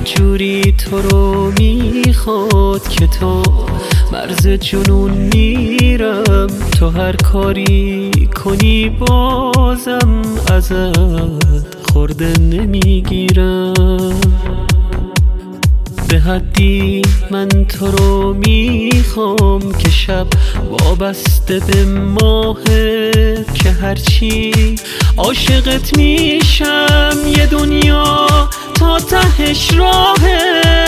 جوری تو رو میخواد که تو مرز جنون میرم. تو هر کاری کنی بازم ازت خورده نمیگیرم. به حدی من تو رو میخوام که شب وابسته به ماهه، که هرچی عاشقت میشم یه دنیا تا تهش راهه.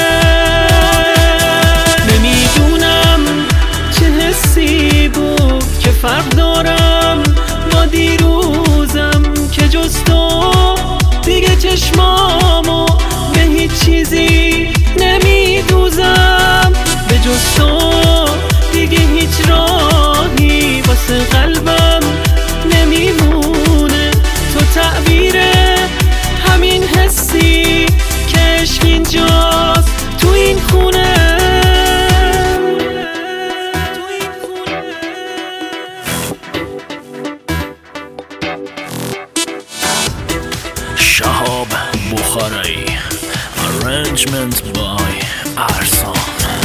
نمیدونم چه حسی بود که فرق دارم با دیروزم، که جز تو دیگه چشمامو به هیچ چیزی نمیدوزم. به جز تو دیگه هیچ راهی واسه قلبم نمیمونه. تو تعبیر همین حسی که عشق اینجاست تو این خونه. شهاب بخاری Arrangement by ارسان.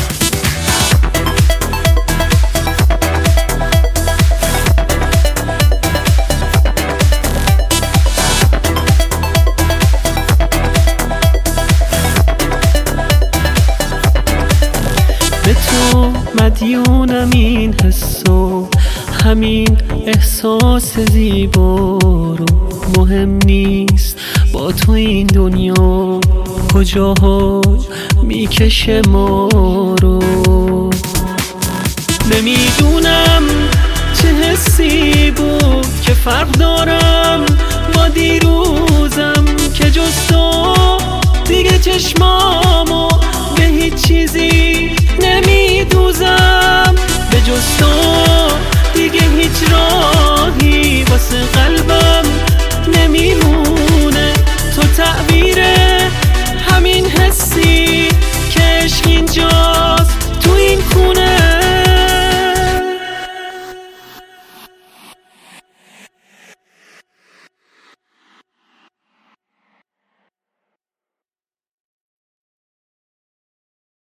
به تو مدیونم این حسو، همین احساس زیبا رو. مهم نیست با تو این دنیا کجاها میکشه ما رو. نمیدونم چه حسی بود که فرق دارم با دیروزم،